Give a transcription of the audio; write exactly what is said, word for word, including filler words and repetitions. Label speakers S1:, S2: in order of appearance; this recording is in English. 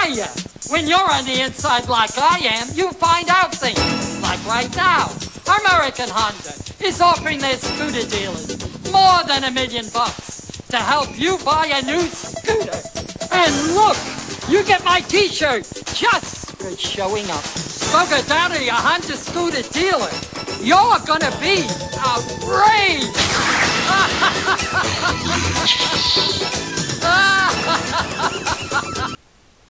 S1: you? When you're on the inside like I am, you find out things. Like right now, American Honda is offering their scooter dealers more than a million bucks to help you buy a new scooter. And look, you get my t-shirt just for showing up. So go down to your Honda scooter dealer. You're gonna be outraged.